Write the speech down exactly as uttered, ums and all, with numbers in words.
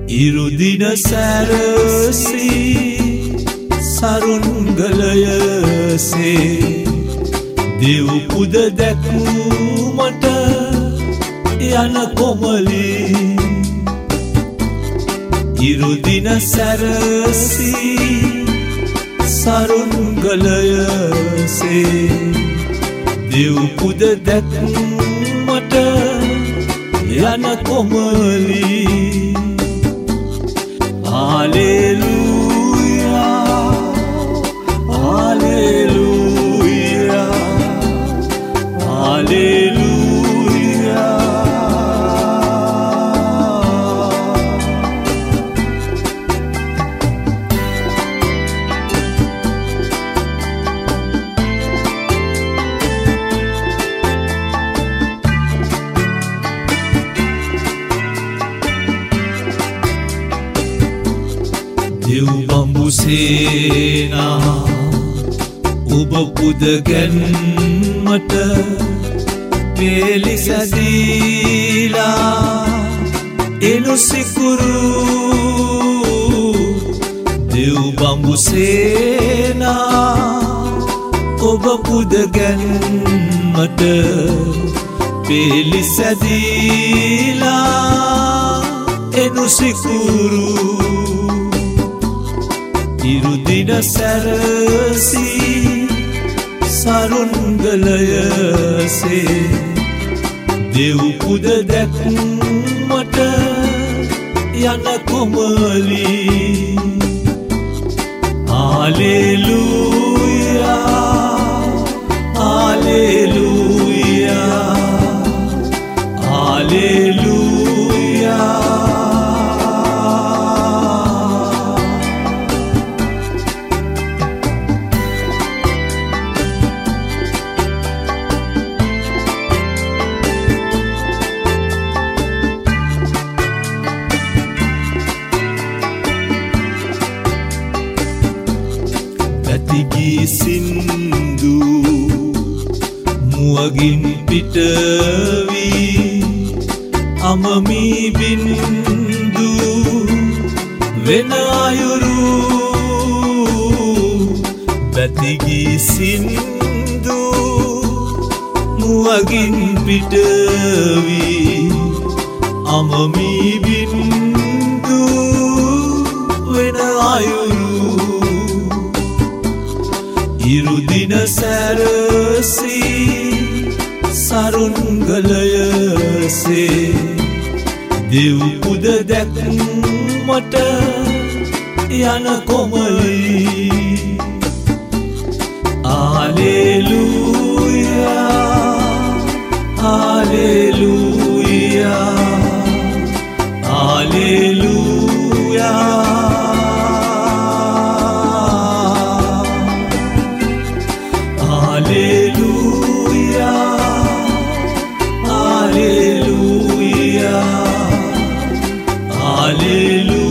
ඉරුදින සැරසී සරුන්ගලයසේ දෙව් පුද දැක්වූමට යන කොමලී ඉරුදින සැරසී සරුන්ගලයසේ දෙව් පුද දැක්වූමට යන කොමලී Hallelujah, Hallelujah, Hallelujah. දෙව් බඹු සේනා ඔබ පුද ගැන්මට පෙළි සැදීලා එනු සිකුරු දෙව් බඹු සේනා ඔබ පුද ගැන්මට පෙළි සැදීලා එනු සිකුරු ඉරුදින සැරසී සරුන්ගලයසේ දෙව් පුද දැක්මට යන කොමලී Hallelujah, Hallelujah, Hallelujah. Gii sindu muagin pitawi amami bindu venayuru batigi sindu muagin pitawi amami bindu venayuru ඉරුදින සැරසී සරුන්ගලයසේ දෙව් පුද දැක්මට යන කොමලී Hallelujah, Hallelujah, Hallelujah. Hallelujah, Hallelujah, Hallelujah.